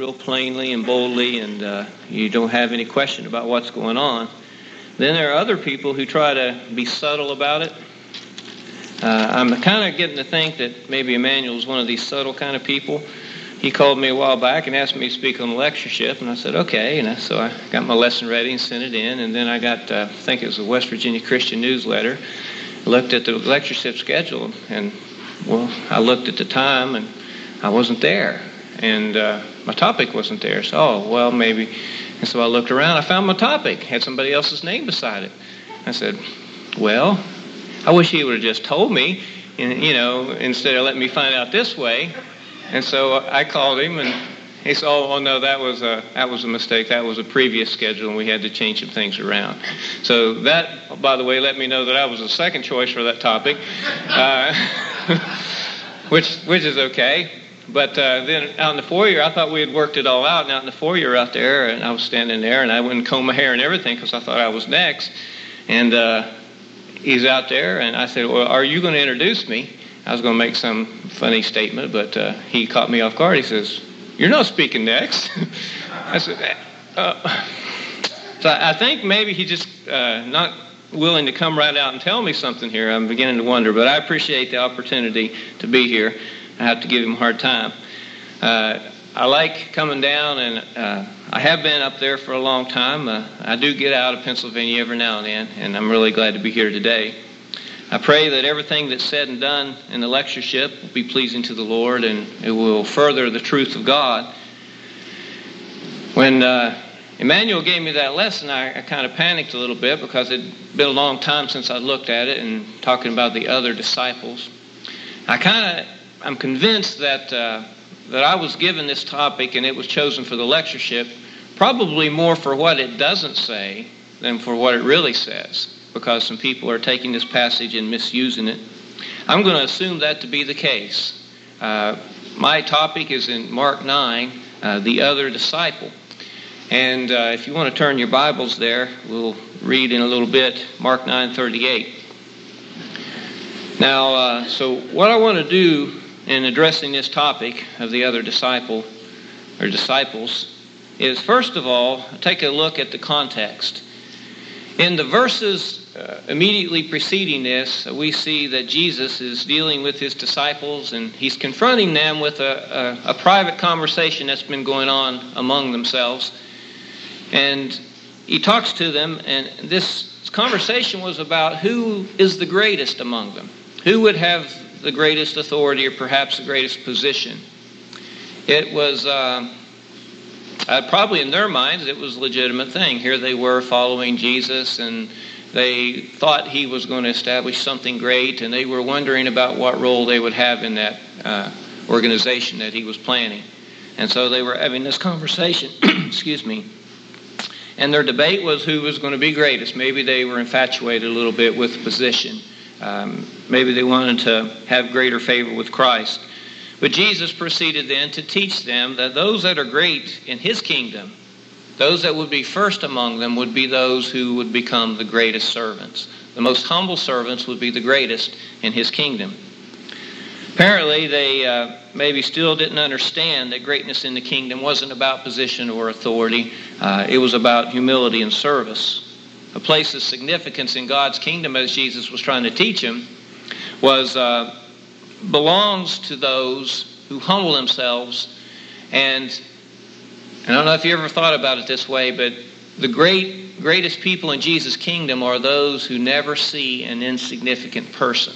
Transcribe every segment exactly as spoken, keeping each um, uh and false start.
real plainly and boldly, and uh, you don't have any question about what's going on. Then there are other people who try to be subtle about it. Uh, I'm kind of getting to think that maybe Emmanuel is one of these subtle kind of people. He called me a while back and asked me to speak on the lectureship, and I said, okay. And I, so I got my lesson ready and sent it in, and then I got, uh, I think it was a West Virginia Christian newsletter, looked at the lectureship schedule, and, well, I looked at the time, and I wasn't there, and uh, my topic wasn't there. So, oh, well, maybe. And so I looked around, I found my topic, had somebody else's name beside it. I said, well, I wish he would have just told me, you know, instead of letting me find out this way. And so I called him, and he said, oh, oh no, that was a that was a mistake. That was a previous schedule, and we had to change some things around. So that, by the way, let me know that I was the second choice for that topic, uh, which which is okay. But uh, then out in the foyer, I thought we had worked it all out. And out in the foyer out there, and I was standing there, and I wouldn't comb my hair and everything because I thought I was next. And uh, he's out there, and I said, well, are you going to introduce me? I was going to make some funny statement, but uh, he caught me off guard. He says, you're not speaking next. I said, uh. So I think maybe he just uh, not willing to come right out and tell me something here. I'm beginning to wonder, but I appreciate the opportunity to be here. I have to give him a hard time. Uh, I like coming down, and uh, I have been up there for a long time. Uh, I do get out of Pennsylvania every now and then, and I'm really glad to be here today. I pray that everything that's said and done in the lectureship will be pleasing to the Lord, and it will further the truth of God. When uh, Emmanuel gave me that lesson, I, I kind of panicked a little bit because it'd been a long time since I looked at it and talking about the other disciples. I kind of, I'm convinced that uh, that I was given this topic and it was chosen for the lectureship, probably more for what it doesn't say than for what it really says, because some people are taking this passage and misusing it. I'm going to assume that to be the case. Uh, my topic is in Mark nine, uh, the other disciple. And uh, if you want to turn your Bibles there, we'll read in a little bit, Mark nine thirty-eight. Now, uh, so what I want to do in addressing this topic of the other disciple, or disciples, is first of all, take a look at the context. In the verses uh, immediately preceding this, uh, we see that Jesus is dealing with his disciples, and he's confronting them with a, a, a private conversation that's been going on among themselves. And he talks to them, and this conversation was about who is the greatest among them. Who would have the greatest authority or perhaps the greatest position? It was... Uh, Uh, probably in their minds, it was a legitimate thing. Here they were following Jesus, and they thought he was going to establish something great, and they were wondering about what role they would have in that uh, organization that he was planning. And so they were having this conversation, excuse me, and their debate was who was going to be greatest. Maybe they were infatuated a little bit with position. Um, maybe they wanted to have greater favor with Christ. But Jesus proceeded then to teach them that those that are great in his kingdom, those that would be first among them, would be those who would become the greatest servants. The most humble servants would be the greatest in his kingdom. Apparently, they uh, maybe still didn't understand that greatness in the kingdom wasn't about position or authority. Uh, it was about humility and service. A place of significance in God's kingdom, as Jesus was trying to teach them, was... Uh, belongs to those who humble themselves. And I don't know if you ever thought about it this way, but the great greatest people in Jesus' kingdom are those who never see an insignificant person.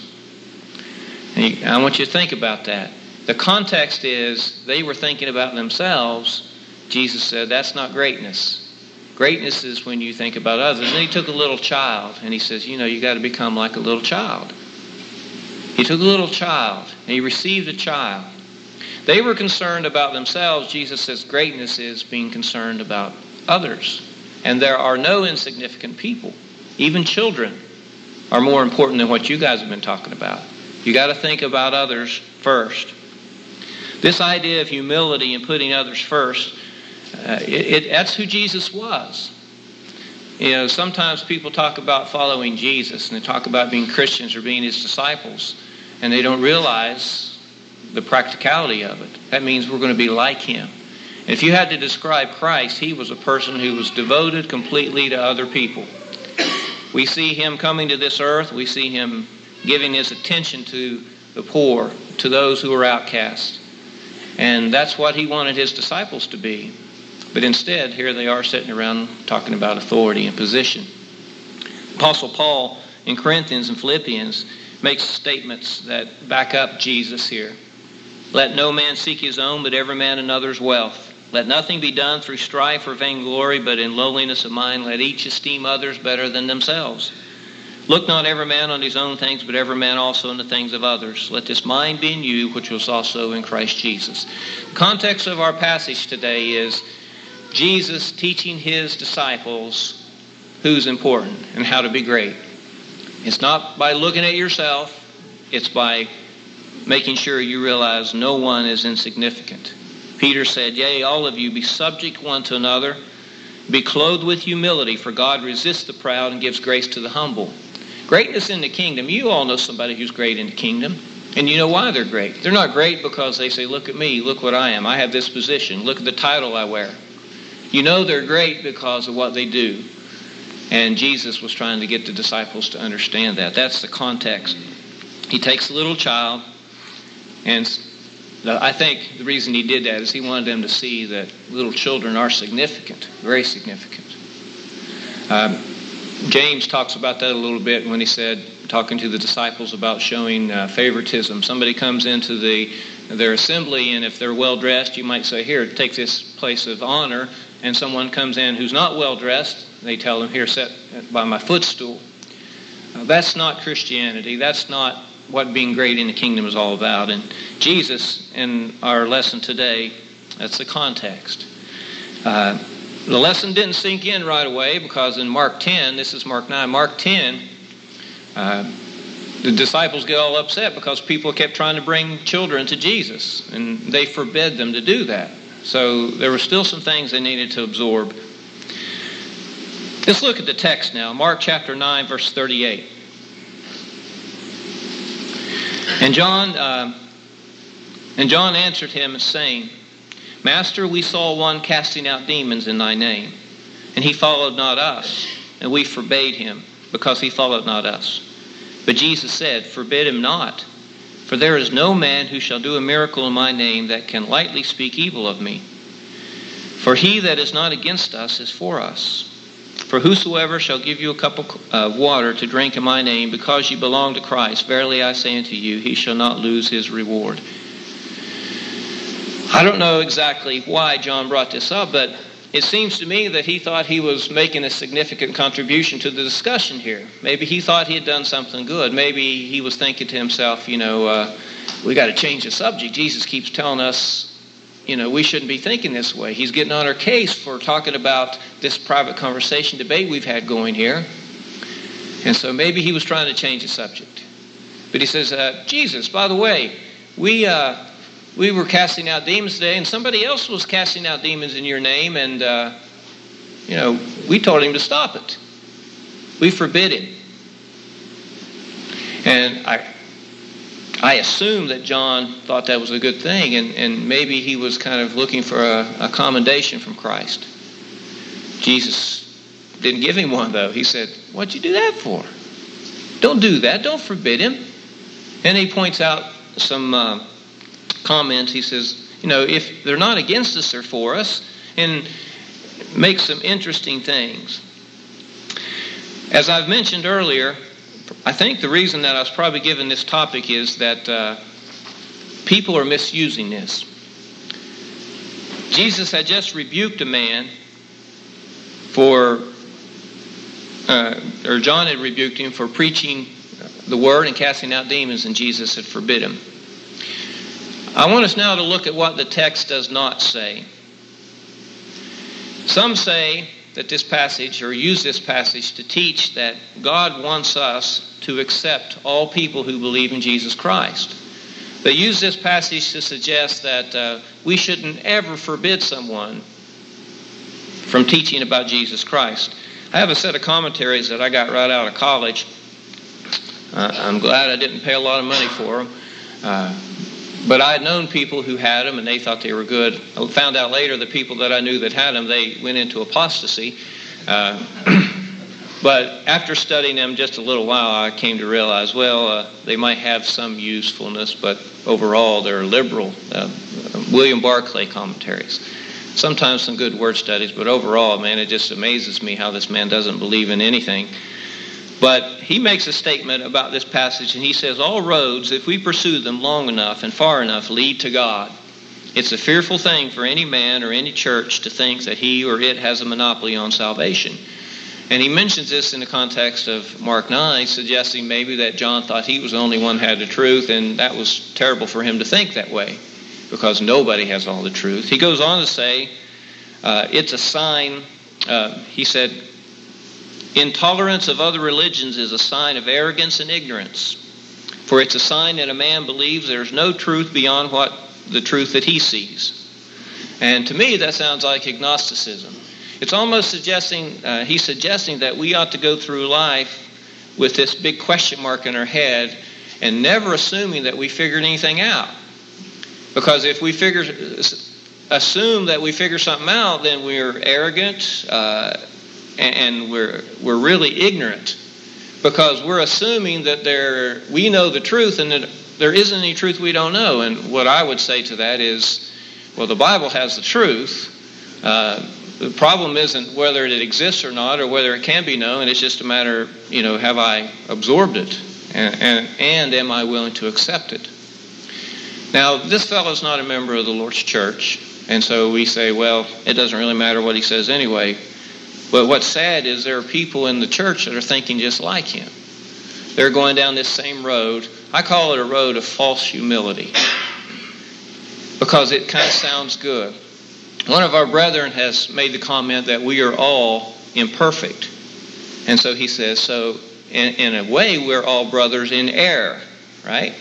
And I want you to think about that. The context is they were thinking about themselves. Jesus said that's not greatness. Greatness is when you think about others. And he took a little child and he says, you know, you got to become like a little child. He took a little child, and he received a child. They were concerned about themselves. Jesus says greatness is being concerned about others. And there are no insignificant people. Even children are more important than what you guys have been talking about. You got to think about others first. This idea of humility and putting others first, uh, it, it, that's who Jesus was. You know, sometimes people talk about following Jesus, and they talk about being Christians or being his disciples, and they don't realize the practicality of it. That means we're going to be like him. If you had to describe Christ, he was a person who was devoted completely to other people. We see him coming to this earth. We see him giving his attention to the poor, to those who are outcast. And that's what he wanted his disciples to be. But instead, here they are sitting around talking about authority and position. Apostle Paul in Corinthians and Philippians makes statements that back up Jesus here. Let no man seek his own, but every man another's wealth. Let nothing be done through strife or vainglory, but in lowliness of mind let each esteem others better than themselves. Look not every man on his own things, but every man also on the things of others. Let this mind be in you, which was also in Christ Jesus. The context of our passage today is Jesus teaching his disciples who's important and how to be great. It's not by looking at yourself. It's by making sure you realize no one is insignificant. Peter said, yea, all of you be subject one to another. Be clothed with humility, for God resists the proud and gives grace to the humble. Greatness in the kingdom. You all know somebody who's great in the kingdom. And you know why they're great. They're not great because they say, look at me, look what I am. I have this position. Look at the title I wear. You know they're great because of what they do. And Jesus was trying to get the disciples to understand that. That's the context. He takes a little child, and I think the reason he did that is he wanted them to see that little children are significant, very significant. Um, James talks about that a little bit when he said, talking to the disciples about showing uh, favoritism. Somebody comes into the their assembly, and if they're well-dressed, you might say, here, take this place of honor. And someone comes in who's not well-dressed, they tell them, here, sit by my footstool. Uh, that's not Christianity. That's not what being great in the kingdom is all about. And Jesus, in our lesson today, that's the context. Uh, the lesson didn't sink in right away because in Mark ten, this is Mark nine, Mark ten, uh, the disciples get all upset because people kept trying to bring children to Jesus, and they forbid them to do that. So there were still some things they needed to absorb. Let's look at the text now. Mark chapter nine, verse thirty-eight. And John, uh, and John answered him, saying, Master, we saw one casting out demons in thy name, and he followed not us, and we forbade him, because he followed not us. But Jesus said, Forbid him not, for there is no man who shall do a miracle in my name that can lightly speak evil of me. For he that is not against us is for us. For whosoever shall give you a cup of water to drink in my name, because you belong to Christ, verily I say unto you, he shall not lose his reward. I don't know exactly why John brought this up, but it seems to me that he thought he was making a significant contribution to the discussion here. Maybe he thought he had done something good. Maybe he was thinking to himself, you know, uh, we got to change the subject. Jesus keeps telling us, you know, we shouldn't be thinking this way. He's getting on our case for talking about this private conversation debate we've had going here. And so maybe he was trying to change the subject. But he says, uh, Jesus, by the way, we uh, we were casting out demons today, and somebody else was casting out demons in your name, and, uh, you know, we told him to stop it. We forbid him. And I... I assume that John thought that was a good thing, and, and maybe he was kind of looking for a, a commendation from Christ. Jesus didn't give him one, though. He said, what'd you do that for? Don't do that. Don't forbid him. And he points out some uh, comments. He says, you know, if they're not against us, they're for us, and makes some interesting things. As I've mentioned earlier, I think the reason that I was probably given this topic is that uh, people are misusing this. Jesus had just rebuked a man for, uh, or John had rebuked him for preaching the word and casting out demons, and Jesus had forbid him. I want us now to look at what the text does not say. Some say that this passage, or use this passage to teach that God wants us to accept all people who believe in Jesus Christ. They use this passage to suggest that uh, we shouldn't ever forbid someone from teaching about Jesus Christ. I have a set of commentaries that I got right out of college. Uh, I'm glad I didn't pay a lot of money for them. Uh, but I had known people who had them, and they thought they were good. I found out later the people that I knew that had them, they went into apostasy. Uh, but after studying them just a little while, I came to realize, well, uh, they might have some usefulness, but overall they're liberal. Uh, William Barclay commentaries. Sometimes some good word studies, but overall, man, it just amazes me how this man doesn't believe in anything. But he makes a statement about this passage, and he says, all roads, if we pursue them long enough and far enough, lead to God. It's a fearful thing for any man or any church to think that he or it has a monopoly on salvation. And he mentions this in the context of Mark nine, suggesting maybe that John thought he was the only one who had the truth, and that was terrible for him to think that way, because nobody has all the truth. He goes on to say, uh, it's a sign, uh, he said, intolerance of other religions is a sign of arrogance and ignorance, for it's a sign that a man believes there's no truth beyond what the truth that he sees. And to me, that sounds like agnosticism. It's almost suggesting, uh, he's suggesting that we ought to go through life with this big question mark in our head and never assuming that we figured anything out. Because if we figure, assume that we figure something out, then we're arrogant, uh, and we're we're really ignorant, because we're assuming that there we know the truth and that there isn't any truth we don't know. And what I would say to that is, well, the Bible has the truth. Uh, the problem isn't whether it exists or not, or whether it can be known. It's just a matter, you know, have I absorbed it, and and, and am I willing to accept it? Now, this fellow's not a member of the Lord's church, and so we say, well, it doesn't really matter what he says anyway. But what's sad is there are people in the church that are thinking just like him. They're going down this same road. I call it a road of false humility, because it kind of sounds good. One of our brethren has made the comment that we are all imperfect. And so he says, so in, in a way, we're all brothers in error, right?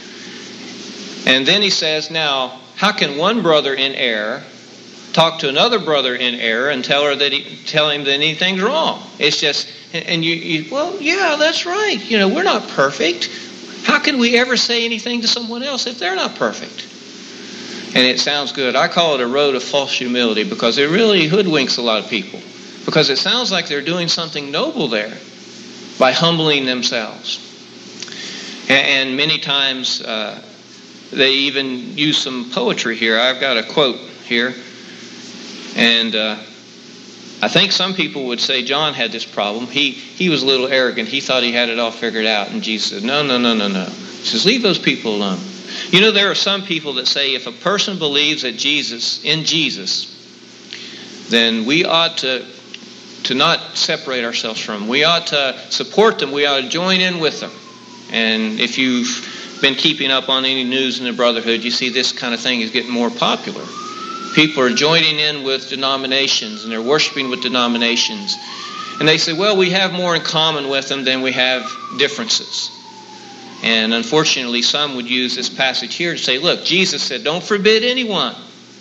And then he says, now, how can one brother in error talk to another brother in error and tell her that he, tell him that anything's wrong? It's just, and you, you, well, yeah, that's right. You know, we're not perfect. How can we ever say anything to someone else if they're not perfect? And it sounds good. I call it a road of false humility, because it really hoodwinks a lot of people. Because it sounds like they're doing something noble there by humbling themselves. And, and many times uh, they even use some poetry here. I've got a quote here. And uh, I think some people would say John had this problem. He he was a little arrogant. He thought he had it all figured out. And Jesus said, no, no, no, no, no. He says, leave those people alone. You know, there are some people that say if a person believes that Jesus, in Jesus, then we ought to, to not separate ourselves from them. We ought to support them. We ought to join in with them. And if you've been keeping up on any news in the Brotherhood, you see this kind of thing is getting more popular. People are joining in with denominations, and they're worshiping with denominations. And they say, well, we have more in common with them than we have differences. And unfortunately, some would use this passage here to say, look, Jesus said, don't forbid anyone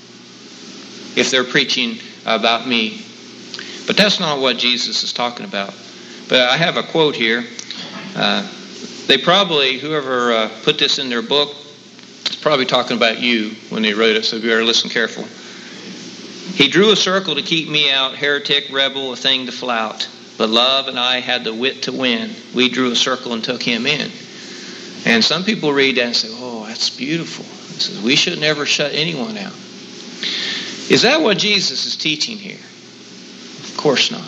if they're preaching about me. But that's not what Jesus is talking about. But I have a quote here. Uh, they probably, whoever uh, put this in their book, is probably talking about you when they wrote it, so you better listen careful. He drew a circle to keep me out, heretic, rebel, a thing to flout. But love and I had the wit to win. We drew a circle and took him in. And some people read that and say, oh, that's beautiful. It says, we should never shut anyone out. Is that what Jesus is teaching here? Of course not.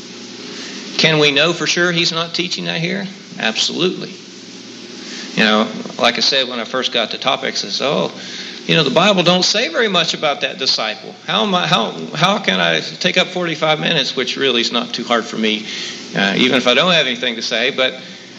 Can we know for sure he's not teaching that here? Absolutely. You know, like I said, when I first got the topic, I says, oh, you know, the Bible don't say very much about that disciple. How am I, how how can I take up forty-five minutes, which really is not too hard for me, uh, even if I don't have anything to say, but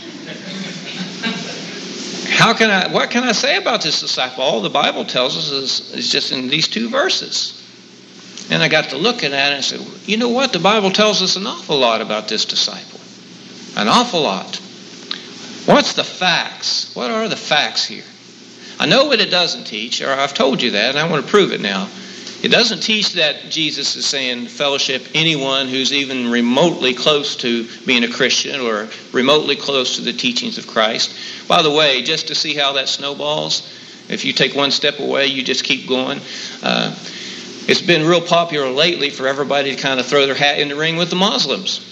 how can I, what can I say about this disciple? All the Bible tells us is, is just in these two verses. And I got to looking at it and said, you know what? The Bible tells us an awful lot about this disciple. An awful lot. What's the facts? What are the facts here? I know what it doesn't teach, or I've told you that, and I want to prove it now. It doesn't teach that Jesus is saying fellowship anyone who's even remotely close to being a Christian or remotely close to the teachings of Christ. By the way, just to see how that snowballs, If you take one step away, you just keep going. Uh, it's been real popular lately for everybody to kind of throw their hat in the ring with the Muslims.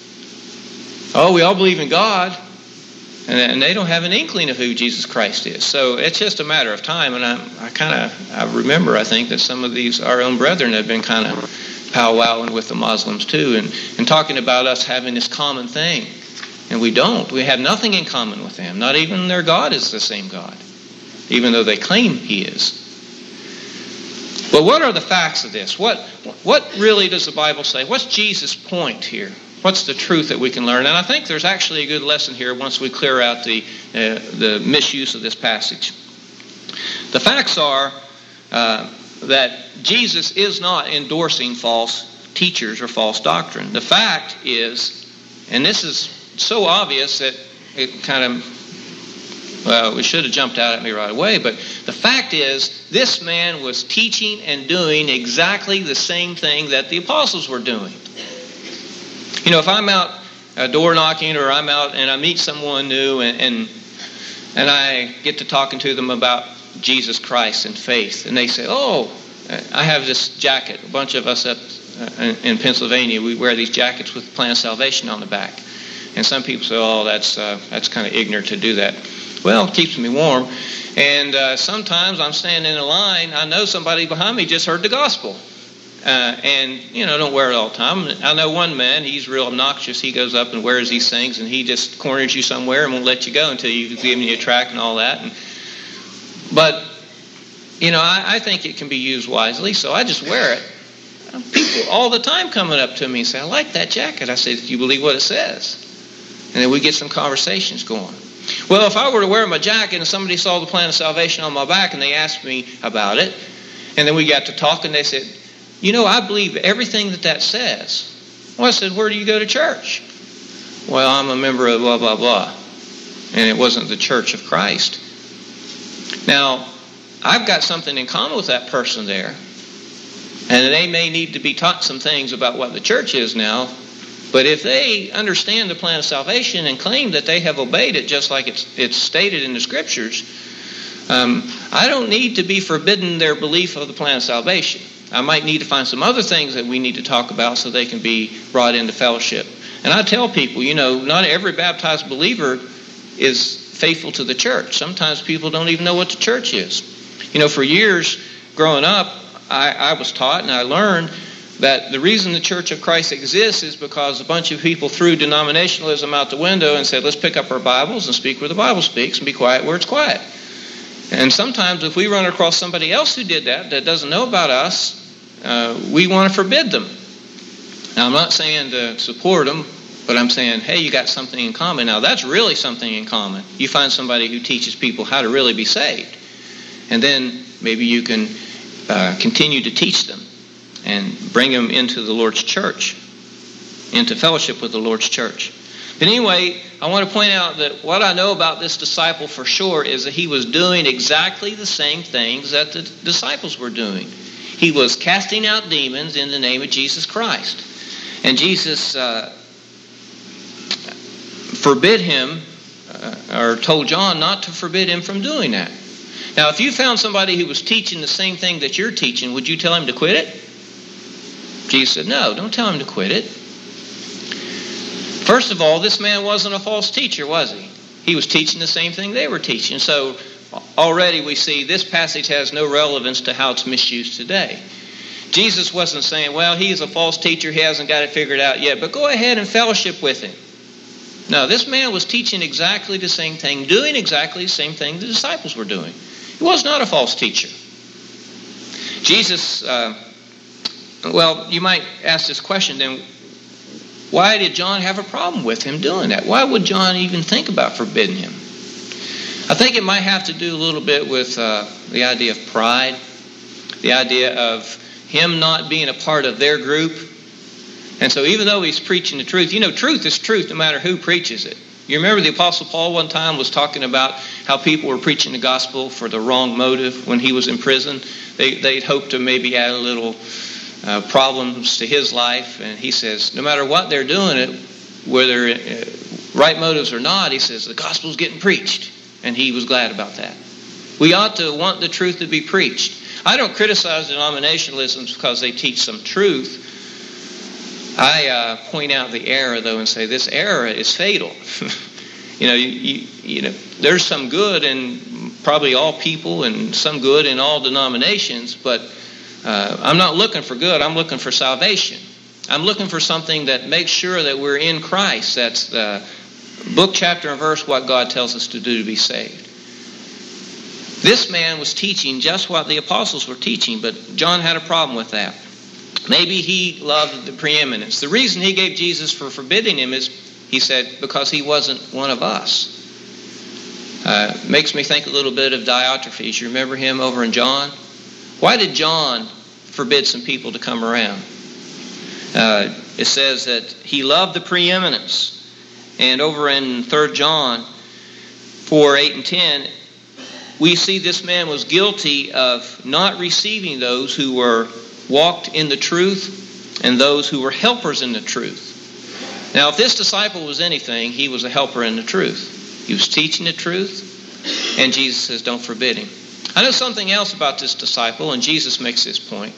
Oh, we all believe in God, and they don't have an inkling of who Jesus Christ is. So it's just a matter of time. And I, I kind of I remember, I think, that some of these, our own brethren, have been kind of powwowing with the Muslims too, and, and talking about us having this common thing. And we don't. We have nothing in common with them. Not even their God is the same God, even though they claim He is. But what are the facts of this? What what really does the Bible say? What's Jesus' point here? What's the truth that we can learn? And I think there's actually a good lesson here once we clear out the uh, the misuse of this passage. The facts are uh, that Jesus is not endorsing false teachers or false doctrine. The fact is, and this is so obvious that it kind of, well, we should have jumped out at me right away, but the fact is, this man was teaching and doing exactly the same thing that the apostles were doing. You know, if I'm out uh, door knocking, or I'm out and I meet someone new, and, and and I get to talking to them about Jesus Christ and faith, and they say, "Oh, I have this jacket." A bunch of us up uh, in Pennsylvania, we wear these jackets with the Plan of Salvation on the back. And some people say, "Oh, that's uh, that's kind of ignorant to do that." Well, it keeps me warm. And uh, sometimes I'm standing in a line, I know somebody behind me just heard the gospel. Uh, and, you know, don't wear it all the time. I know one man, he's real obnoxious. He goes up and wears these things, and he just corners you somewhere and won't let you go until you've given you a tract and all that. And, but, you know, I, I think it can be used wisely, so I just wear it. People all the time coming up to me and say, "I like that jacket." I say, "Do you believe what it says?" And then we get some conversations going. Well, if I were to wear my jacket and somebody saw the Plan of Salvation on my back and they asked me about it, and then we got to talk and they said, "You know, I believe everything that that says." Well, I said, "Where do you go to church?" "Well, I'm a member of blah, blah, blah." And it wasn't the Church of Christ. Now, I've got something in common with that person there. And they may need to be taught some things about what the church is now. But if they understand the Plan of Salvation and claim that they have obeyed it just like it's, it's stated in the Scriptures, um, I don't need to be forbidden their belief of the Plan of Salvation. I might need to find some other things that we need to talk about so they can be brought into fellowship. And I tell people, you know, not every baptized believer is faithful to the church. Sometimes people don't even know what the church is. You know, for years growing up, I, I was taught and I learned that the reason the Church of Christ exists is because a bunch of people threw denominationalism out the window and said, "Let's pick up our Bibles and speak where the Bible speaks and be quiet where it's quiet." And sometimes if we run across somebody else who did that, that doesn't know about us, uh, we want to forbid them. Now, I'm not saying to support them, but I'm saying, hey, you got something in common. Now, that's really something in common. You find somebody who teaches people how to really be saved. And then maybe you can uh, continue to teach them and bring them into the Lord's church, into fellowship with the Lord's church. But anyway, I want to point out that what I know about this disciple for sure is that he was doing exactly the same things that the disciples were doing. He was casting out demons in the name of Jesus Christ. And Jesus uh, forbid him, uh, or told John not to forbid him from doing that. Now, if you found somebody who was teaching the same thing that you're teaching, would you tell him to quit it? Jesus said, no, don't tell him to quit it. First of all, this man wasn't a false teacher, was he? He was teaching the same thing they were teaching. So already we see this passage has no relevance to how it's misused today. Jesus wasn't saying, well, he's a false teacher, he hasn't got it figured out yet, but go ahead and fellowship with him. No, this man was teaching exactly the same thing, doing exactly the same thing the disciples were doing. He was not a false teacher. Jesus, uh, well, you might ask this question then, why did John have a problem with him doing that? Why would John even think about forbidding him? I think it might have to do a little bit with uh, the idea of pride, the idea of him not being a part of their group. And so even though he's preaching the truth, you know, truth is truth no matter who preaches it. You remember the Apostle Paul one time was talking about how people were preaching the gospel for the wrong motive when he was in prison. They, they'd hoped to maybe add a little uh, problems to his life. And he says, no matter what they're doing it, whether uh, right motives or not, he says, the gospel's getting preached. And he was glad about that. We ought to want the truth to be preached. I don't criticize denominationalisms because they teach some truth. I uh, point out the error, though, and say this error is fatal. you know, you, you, you know, there's some good in probably all people and some good in all denominations, but uh, I'm not looking for good. I'm looking for salvation. I'm looking for something that makes sure that we're in Christ. That's the book, chapter, and verse what God tells us to do to be saved. This man was teaching just what the apostles were teaching, but John had a problem with that. Maybe he loved the preeminence. The reason he gave Jesus for forbidding him is, he said, because he wasn't one of us. Uh, makes me think a little bit of Diotrephes. You remember him over in John? Why did John forbid some people to come around? Uh, it says that he loved the preeminence. And over in Third John four, eight, and ten, we see this man was guilty of not receiving those who were walked in the truth and those who were helpers in the truth. Now, if this disciple was anything, he was a helper in the truth. He was teaching the truth, and Jesus says, don't forbid him. I know something else about this disciple, and Jesus makes this point.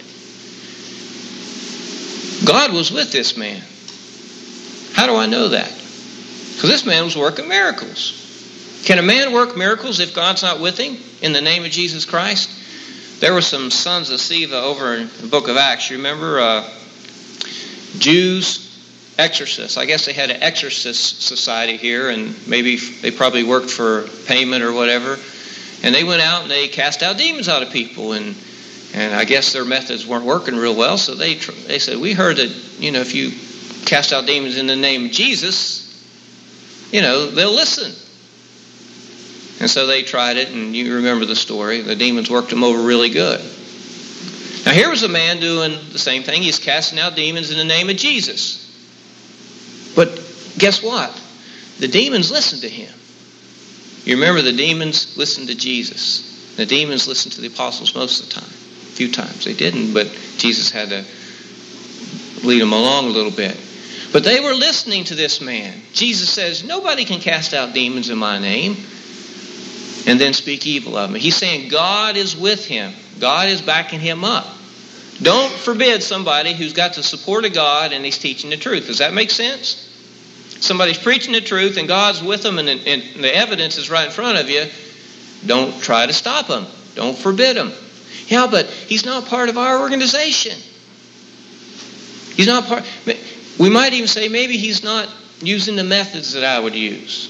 God was with this man. How do I know that? Because this man was working miracles. Can a man work miracles if God's not with him in the name of Jesus Christ? There were some sons of Sceva over in the book of Acts. You remember uh, Jews, exorcists. I guess they had an exorcist society here, and maybe they probably worked for payment or whatever. And they went out and they cast out demons out of people, and and I guess their methods weren't working real well. So they they said, we heard that, you know, if you cast out demons in the name of Jesus, you know, they'll listen. And so they tried it, and you remember the story. The demons worked them over really good. Now here was a man doing the same thing. He's casting out demons in the name of Jesus. But guess what? The demons listened to him. You remember the demons listened to Jesus. The demons listened to the apostles most of the time. A few times they didn't, but Jesus had to lead them along a little bit. But they were listening to this man. Jesus says, nobody can cast out demons in my name and then speak evil of me. He's saying God is with him. God is backing him up. Don't forbid somebody who's got the support of God and he's teaching the truth. Does that make sense? Somebody's preaching the truth and God's with them and, and the evidence is right in front of you. Don't try to stop him. Don't forbid him. Yeah, but he's not part of our organization. He's not part. We might even say maybe he's not using the methods that I would use.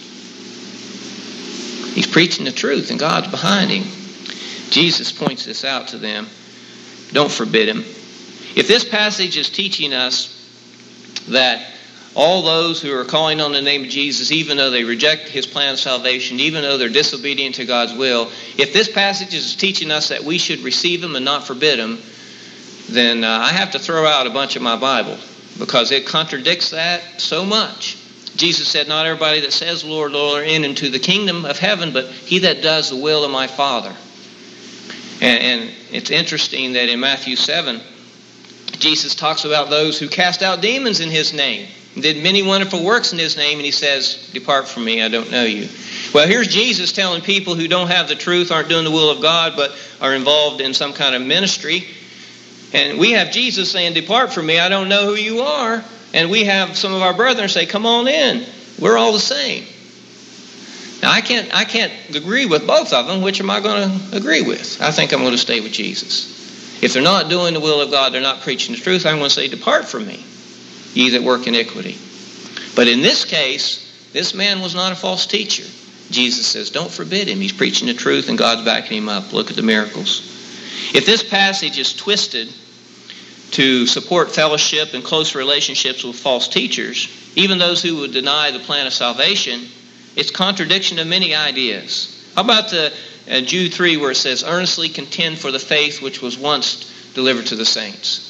He's preaching the truth and God's behind him. Jesus points this out to them. Don't forbid him. If this passage is teaching us that all those who are calling on the name of Jesus, even though they reject his plan of salvation, even though they're disobedient to God's will, if this passage is teaching us that we should receive him and not forbid him, then uh, I have to throw out a bunch of my Bible because it contradicts that so much. Jesus said, not everybody that says, Lord, Lord, are in into the kingdom of heaven, but he that does the will of my Father. And, and it's interesting that in Matthew seven, Jesus talks about those who cast out demons in his name, did many wonderful works in his name, and he says, depart from me, I don't know you. Well, here's Jesus telling people who don't have the truth, aren't doing the will of God, but are involved in some kind of ministry. And we have Jesus saying, depart from me, I don't know who you are. And we have some of our brethren say, come on in. We're all the same. Now, I can't, I can't agree with both of them. Which am I going to agree with? I think I'm going to stay with Jesus. If they're not doing the will of God, they're not preaching the truth, I'm going to say, depart from me, ye that work iniquity. But in this case, this man was not a false teacher. Jesus says, don't forbid him. He's preaching the truth and God's backing him up. Look at the miracles. If this passage is twisted to support fellowship and close relationships with false teachers, even those who would deny the plan of salvation, it's contradiction of many ideas. How about the uh, Jude three where it says, earnestly contend for the faith which was once delivered to the saints?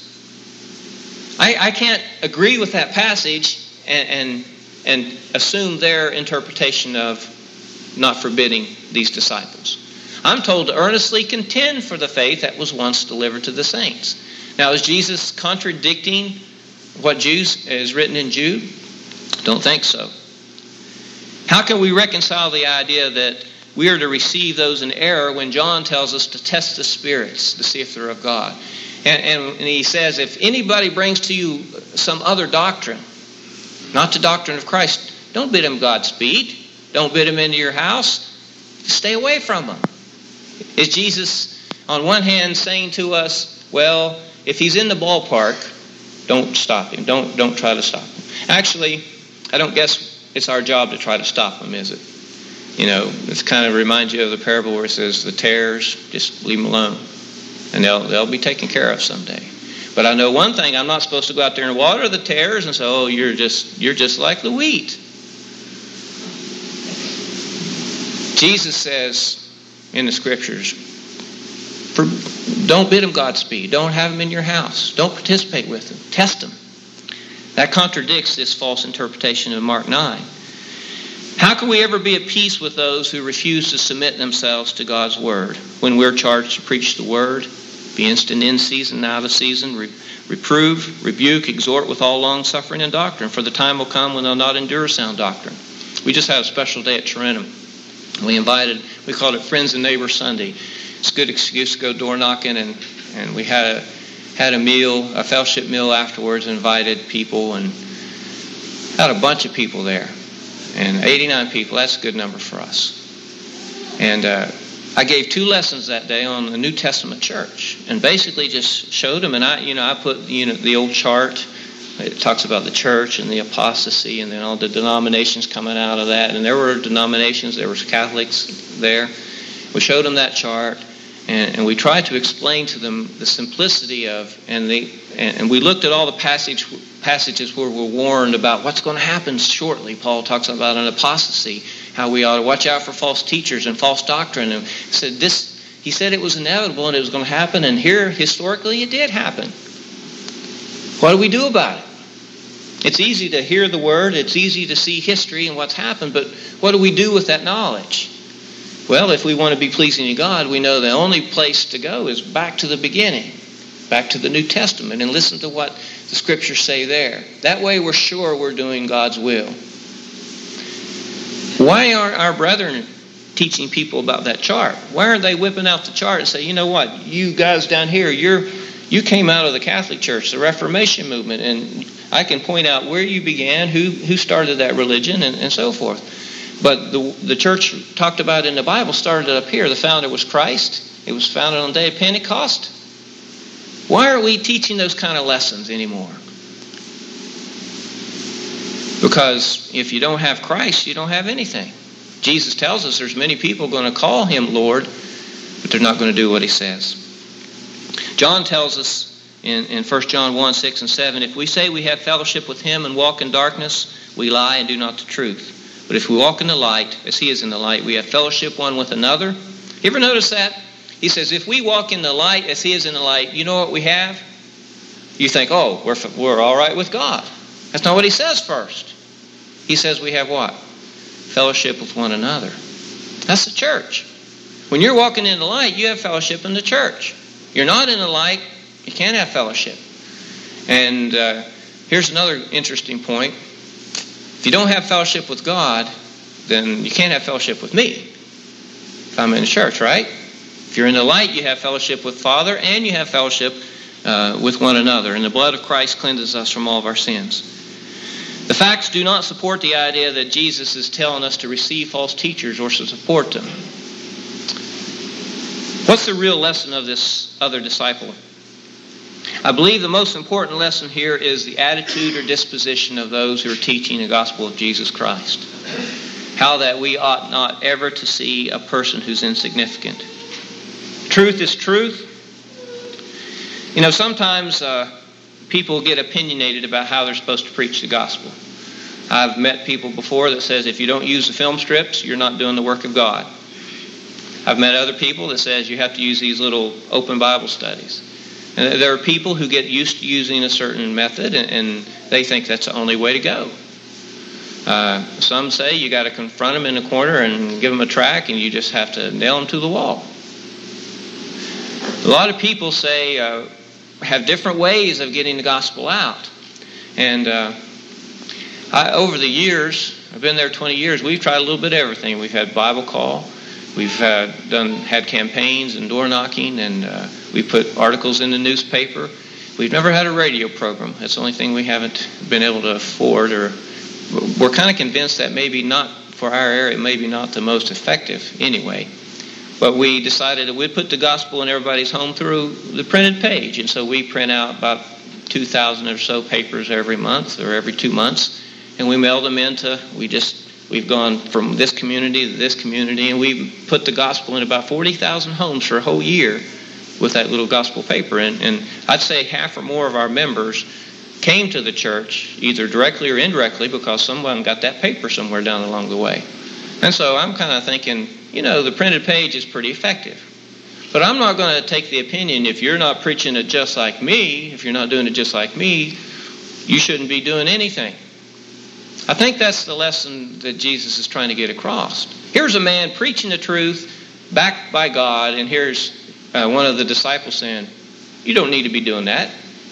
I, I can't agree with that passage and, and, and assume their interpretation of not forbidding these disciples. I'm told to earnestly contend for the faith that was once delivered to the saints. Now, is Jesus contradicting what Jews is written in Jude? Don't think so. How can we reconcile the idea that we are to receive those in error when John tells us to test the spirits to see if they're of God. And, and, and he says, if anybody brings to you some other doctrine, not the doctrine of Christ, don't bid him Godspeed. Don't bid him into your house. Stay away from him. Is Jesus, on one hand, saying to us, well, if he's in the ballpark, don't stop him. Don't, don't try to stop him. Actually, I don't guess it's our job to try to stop him, is it? You know, it kind of reminds you of the parable where it says the tares, just leave them alone. And they'll they'll be taken care of someday. But I know one thing, I'm not supposed to go out there and water the tares and say, oh, you're just you're just like the wheat. Jesus says in the scriptures, for, don't bid him Godspeed. Don't have him in your house. Don't participate with him. Test him. That contradicts this false interpretation of Mark nine. How can we ever be at peace with those who refuse to submit themselves to God's word when we're charged to preach the word, be instant in season, out of season, re- reprove, rebuke, exhort with all long suffering and doctrine, for the time will come when they'll not endure sound doctrine. We just had a special day at Tarentum. We invited, we called it Friends and Neighbors Sunday. It's a good excuse to go door knocking, and, and we had a had a meal, a fellowship meal afterwards, invited people, and had a bunch of people there. And eighty-nine people, that's a good number for us. And uh, I gave two lessons that day on the New Testament church, and basically just showed them. And I, you know, I put you know the old chart. It talks about the church and the apostasy, and then all the denominations coming out of that. And there were denominations, there was Catholics there. We showed them that chart, and, and we tried to explain to them the simplicity of, and the, and, and we looked at all the passage passages where we're warned about what's going to happen shortly. Paul talks about an apostasy, how we ought to watch out for false teachers and false doctrine. And said this, he said it was inevitable and it was going to happen, and here historically it did happen. What do we do about it? It's easy to hear the word, it's easy to see history and what's happened, but what do we do with that knowledge? Well, if we want to be pleasing to God, we know the only place to go is back to the beginning, back to the New Testament, and listen to what the scriptures say there. That way we're sure we're doing God's will. Why aren't our brethren teaching people about that chart? Why aren't they whipping out the chart and say, you know what, you guys down here, you're you came out of the Catholic Church, the Reformation movement, and I can point out where you began, who who started that religion, and, and so forth. But the the church talked about in the Bible started up here. The founder was Christ. It was founded on the day of Pentecost. Why are we teaching those kind of lessons anymore? Because if you don't have Christ, you don't have anything. Jesus tells us there's many people going to call him Lord, but they're not going to do what he says. John tells us in, in First John one, six and seven, if we say we have fellowship with him and walk in darkness, we lie and do not the truth. But if we walk in the light, as he is in the light, we have fellowship one with another. You ever notice that? He says, if we walk in the light as he is in the light, you know what we have? You think, oh, we're, we're all right with God. That's not what he says first. He says we have what? Fellowship with one another. That's the church. When you're walking in the light, you have fellowship in the church. You're not in the light, you can't have fellowship. And uh, here's another interesting point. If you don't have fellowship with God, then you can't have fellowship with me. If I'm in the church, right? If you're in the light, you have fellowship with Father, and you have fellowship uh, with one another. And the blood of Christ cleanses us from all of our sins. The facts do not support the idea that Jesus is telling us to receive false teachers or to support them. What's the real lesson of this other disciple? I believe the most important lesson here is the attitude or disposition of those who are teaching the gospel of Jesus Christ. How that we ought not ever to see a person who's insignificant. Truth is truth. You know, sometimes uh, people get opinionated about how they're supposed to preach the gospel. I've met people before that says if you don't use the film strips, you're not doing the work of God. I've met other people that says you have to use these little open Bible studies. And there are people who get used to using a certain method, and, and they think that's the only way to go. Uh, some say you got to confront them in the corner and give them a track, and you just have to nail them to the wall. A lot of people say uh, have different ways of getting the gospel out. And uh, I, over the years, I've been there twenty years, we've tried a little bit of everything. We've had Bible call. we've uh, done had campaigns and door knocking, and uh, we put articles in the newspaper. We've never had a radio program. That's the only thing we haven't been able to afford. Or we're kind of convinced that maybe not for our area, maybe not the most effective anyway. But we decided that we'd put the gospel in everybody's home through the printed page. And so we print out about two thousand or so papers every month or every two months. And we mail them into, we just, we've gone from this community to this community. And we put the gospel in about forty thousand homes for a whole year with that little gospel paper. And, and I'd say half or more of our members came to the church, either directly or indirectly, because someone got that paper somewhere down along the way. And so I'm kind of thinking, you know, the printed page is pretty effective. But I'm not going to take the opinion, if you're not preaching it just like me, if you're not doing it just like me, you shouldn't be doing anything. I think that's the lesson that Jesus is trying to get across. Here's a man preaching the truth, backed by God, and here's uh, one of the disciples saying, you don't need to be doing that.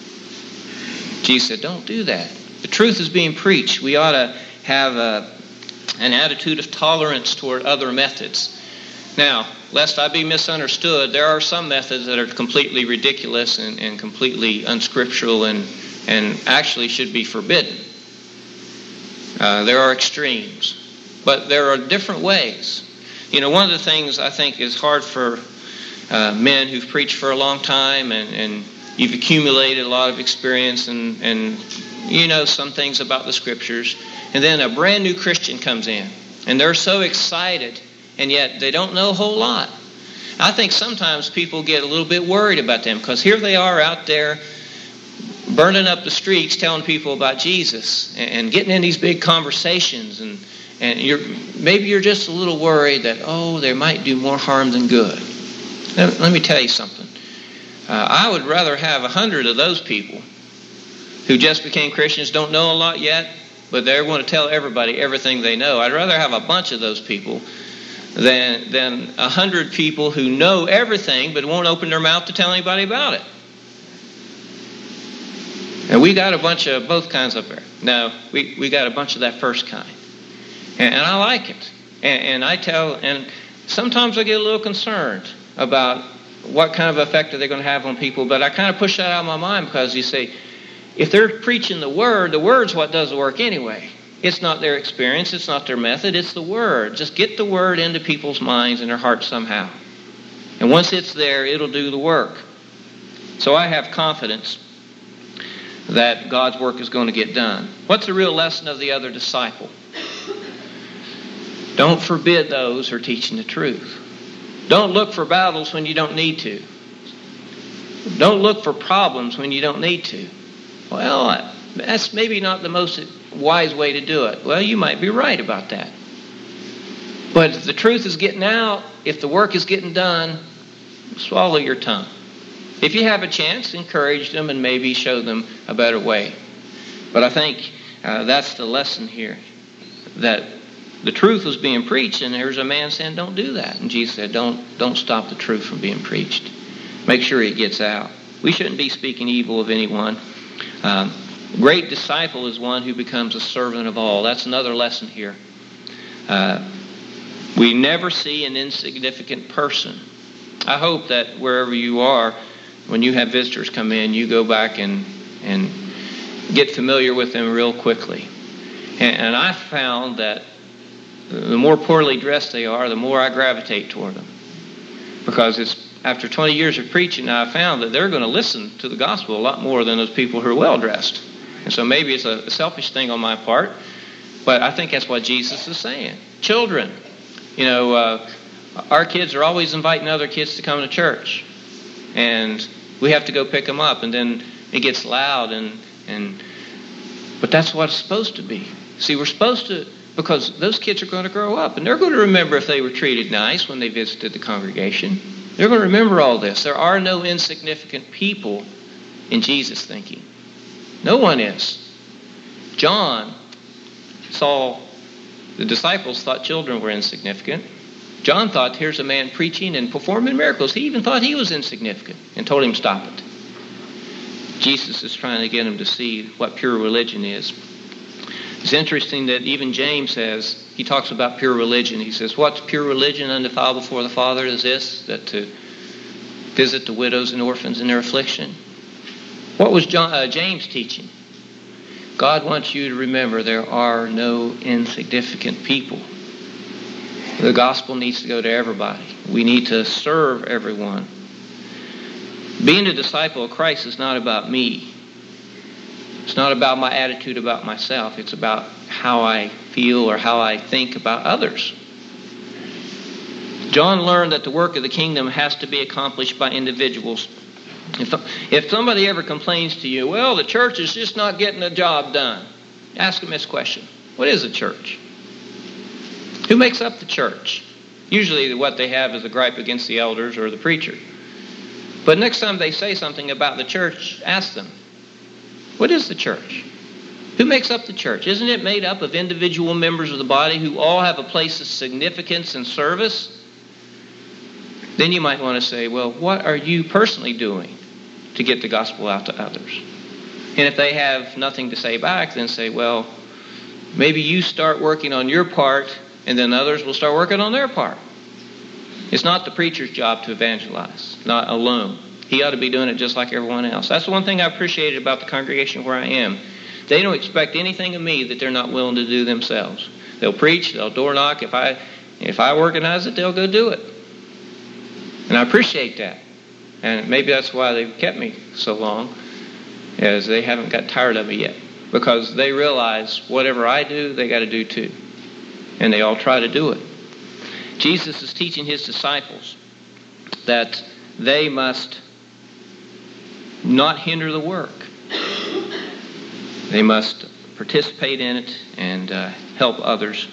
Jesus said, don't do that. The truth is being preached. We ought to have a an attitude of tolerance toward other methods. Now, lest I be misunderstood, there are some methods that are completely ridiculous and, and completely unscriptural and, and actually should be forbidden. Uh, there are extremes, but there are different ways. You know, one of the things I think is hard for uh, men who've preached for a long time and, and you've accumulated a lot of experience and, and you know some things about the scriptures. And then a brand new Christian comes in, and they're so excited, and yet they don't know a whole lot. I think sometimes people get a little bit worried about them, because here they are out there burning up the streets telling people about Jesus and getting in these big conversations, and, and you're maybe you're just a little worried that, oh, they might do more harm than good. Let, let me tell you something. Uh, I would rather have a hundred of those people who just became Christians, don't know a lot yet, but they want to tell everybody everything they know. I'd rather have a bunch of those people than than a hundred people who know everything but won't open their mouth to tell anybody about it. And we got a bunch of both kinds up there. No, we, we got a bunch of that first kind. And, and I like it. And, and I tell, and sometimes I get a little concerned about what kind of effect are they going to have on people, but I kind of push that out of my mind, because you see, if they're preaching the Word, the Word's what does the work anyway. It's not their experience, it's not their method, it's the Word. Just get the Word into people's minds and their hearts somehow. And once it's there, it'll do the work. So I have confidence that God's work is going to get done. What's the real lesson of the other disciple? Don't forbid those who are teaching the truth. Don't look for battles when you don't need to. Don't look for problems when you don't need to. Well, that's maybe not the most wise way to do it. Well, you might be right about that. But if the truth is getting out, if the work is getting done, swallow your tongue. If you have a chance, encourage them and maybe show them a better way. But I think uh, that's the lesson here, that the truth was being preached, and there's a man saying, don't do that. And Jesus said, don't, don't stop the truth from being preached. Make sure it gets out. We shouldn't be speaking evil of anyone. Um, great disciple is one who becomes a servant of all. That's another lesson here. Uh, we never see an insignificant person. I hope that wherever you are, when you have visitors come in, you go back and, and get familiar with them real quickly. And, and I found that the more poorly dressed they are, the more I gravitate toward them. Because it's after twenty years of preaching, I found that they're going to listen to the gospel a lot more than those people who are well-dressed. And so maybe it's a selfish thing on my part, but I think that's what Jesus is saying. Children, you know, uh, our kids are always inviting other kids to come to church. And we have to go pick them up, and then it gets loud, and and but that's what it's supposed to be. See, we're supposed to, because those kids are going to grow up, and they're going to remember if they were treated nice when they visited the congregation. They're going to remember all this. There are no insignificant people in Jesus' thinking. No one is. John saw, the disciples thought children were insignificant. John thought, here's a man preaching and performing miracles. He even thought he was insignificant and told him, stop it. Jesus is trying to get him to see what pure religion is. It's interesting that even James says, he talks about pure religion. He says, what's pure religion undefiled before the Father is this, that to visit the widows and orphans in their affliction. What was John, uh, James teaching? God wants you to remember there are no insignificant people. The gospel needs to go to everybody. We need to serve everyone. Being a disciple of Christ is not about me. It's not about my attitude about myself. It's about how I feel or how I think about others. John learned that the work of the kingdom has to be accomplished by individuals. If, if somebody ever complains to you, well, the church is just not getting the job done, ask them this question. What is a church? Who makes up the church? Usually what they have is a gripe against the elders or the preacher. But next time they say something about the church, ask them, what is the church? Who makes up the church? Isn't it made up of individual members of the body who all have a place of significance and service? Then you might want to say, well, what are you personally doing to get the gospel out to others? And if they have nothing to say back, then say, well, maybe you start working on your part, and then others will start working on their part. It's not the preacher's job to evangelize, not alone. He ought to be doing it just like everyone else. That's the one thing I appreciated about the congregation where I am. They don't expect anything of me that they're not willing to do themselves. They'll preach, they'll door knock. If I, if I organize it, they'll go do it. And I appreciate that. And maybe that's why they've kept me so long, as they haven't got tired of me yet. Because they realize whatever I do, they got to do too. And they all try to do it. Jesus is teaching his disciples that they must not hinder the work. They must participate in it and uh, help others.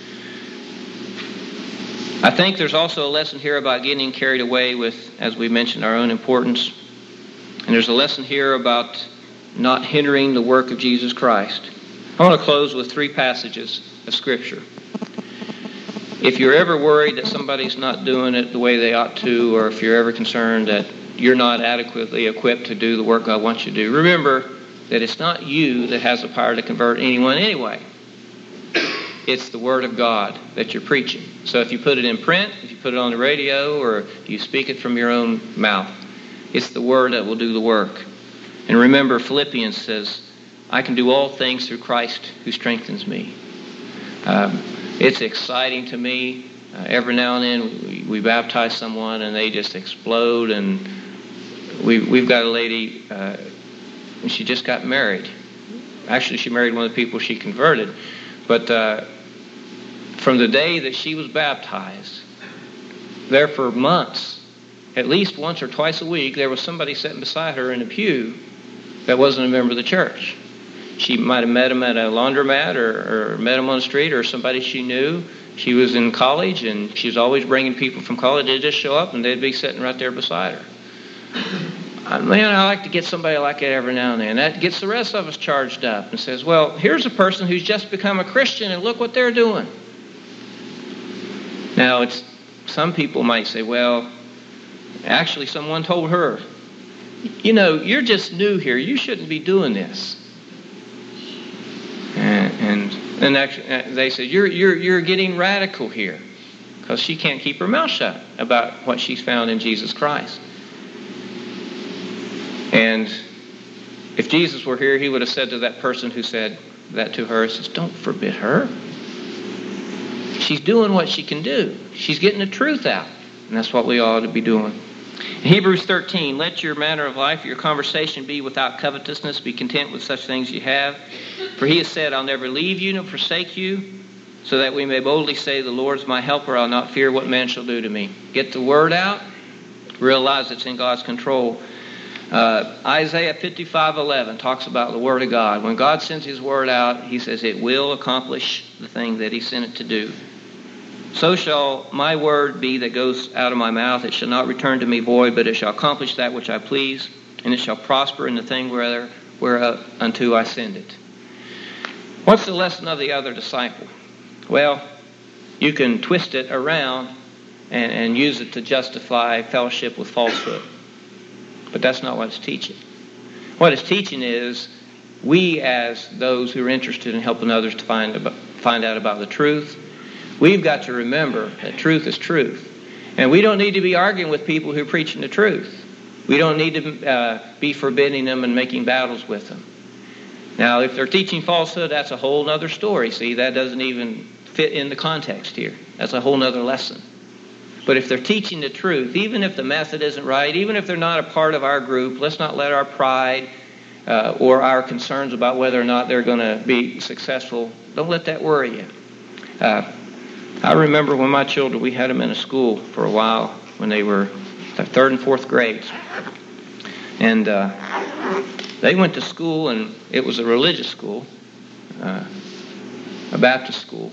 I think there's also a lesson here about getting carried away with, as we mentioned, our own importance. And there's a lesson here about not hindering the work of Jesus Christ. I want to close with three passages of Scripture. If you're ever worried that somebody's not doing it the way they ought to, or if you're ever concerned that you're not adequately equipped to do the work God wants you to do, remember that it's not you that has the power to convert anyone anyway. It's the Word of God that you're preaching. So if you put it in print, if you put it on the radio, or if you speak it from your own mouth, it's the Word that will do the work. And remember, Philippians says, I can do all things through Christ who strengthens me. Um, it's exciting to me. Uh, every now and then we, we baptize someone and they just explode. And we, we've got a lady, uh, she just got married. Actually, she married one of the people she converted. But uh, from the day that she was baptized, there for months, at least once or twice a week, there was somebody sitting beside her in a pew that wasn't a member of the church. She might have met him at a laundromat or, or met him on the street or somebody she knew. She was in college, and she was always bringing people from college. They'd just show up, and they'd be sitting right there beside her. Uh, man, I like to get somebody like that every now and then. That gets the rest of us charged up and says, well, here's a person who's just become a Christian, and look what they're doing. Now, it's some people might say, well, actually someone told her, you know, you're just new here. You shouldn't be doing this. And and, and actually, they said, you're you're you're getting radical here, because she can't keep her mouth shut about what she's found in Jesus Christ. And if Jesus were here, he would have said to that person who said that to her, he says, don't forbid her. She's doing what she can do. She's getting the truth out. And that's what we ought to be doing. In Hebrews thirteen, let your manner of life, your conversation be without covetousness. Be content with such things you have. For he has said, I'll never leave you nor forsake you, so that we may boldly say, the Lord is my helper. I'll not fear what man shall do to me. Get the word out. Realize it's in God's control. Uh, Isaiah fifty-five eleven talks about the Word of God. When God sends His Word out, He says it will accomplish the thing that He sent it to do. So shall my word be that goes out of my mouth. It shall not return to me void, but it shall accomplish that which I please, and it shall prosper in the thing where, whereunto I send it. What's the lesson of the other disciple? Well, you can twist it around and, and use it to justify fellowship with falsehood. But that's not what it's teaching. What it's teaching is we as those who are interested in helping others to find, about, find out about the truth, we've got to remember that truth is truth. And we don't need to be arguing with people who are preaching the truth. We don't need to uh, be forbidding them and making battles with them. Now, if they're teaching falsehood, that's a whole other story. See, that doesn't even fit in the context here. That's a whole other lesson. But if they're teaching the truth, even if the method isn't right, even if they're not a part of our group, let's not let our pride uh, or our concerns about whether or not they're going to be successful, don't let that worry you. Uh, I remember when my children, we had them in a school for a while when they were third and fourth grades. And uh, they went to school, and it was a religious school, uh, a Baptist school.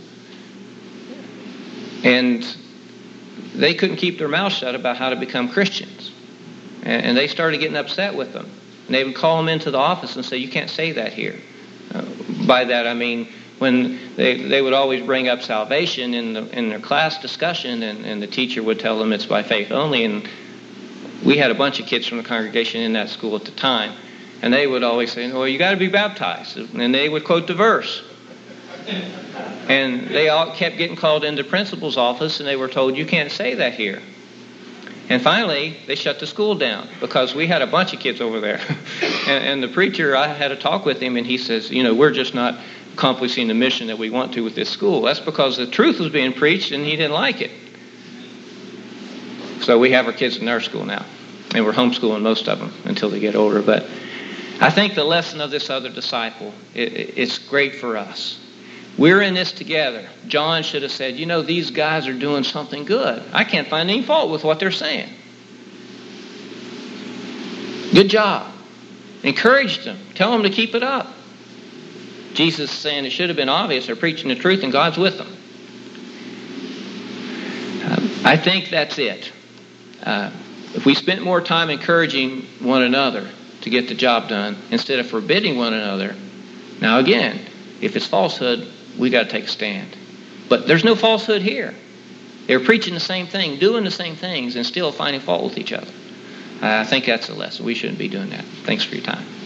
And they couldn't keep their mouth shut about how to become Christians. And, and they started getting upset with them. And they would call them into the office and say, you can't say that here. Uh, by that I mean, when they, they would always bring up salvation in the, in their class discussion, and, and the teacher would tell them it's by faith only. And we had a bunch of kids from the congregation in that school at the time. And they would always say, well, you got to be baptized. And they would quote the verse. And they all kept getting called into the principal's office, and they were told, you can't say that here. And finally, they shut the school down because we had a bunch of kids over there. and, and the preacher, I had a talk with him, and he says, you know, we're just not accomplishing the mission that we want to with this school. That's because the truth was being preached, and he didn't like it. So we have our kids in our school now, and we're homeschooling most of them until they get older. But I think the lesson of this other disciple, it, it's great for us. We're in this together. John should have said, you know, these guys are doing something good. I can't find any fault with what they're saying. Good job. Encourage them. Tell them to keep it up. Jesus is saying it should have been obvious. They're preaching the truth and God's with them. Uh, I think that's it. Uh, if we spent more time encouraging one another to get the job done instead of forbidding one another. Now again, if it's falsehood, we got to take a stand. But there's no falsehood here. They're preaching the same thing, doing the same things, and still finding fault with each other. I think that's a lesson. We shouldn't be doing that. Thanks for your time.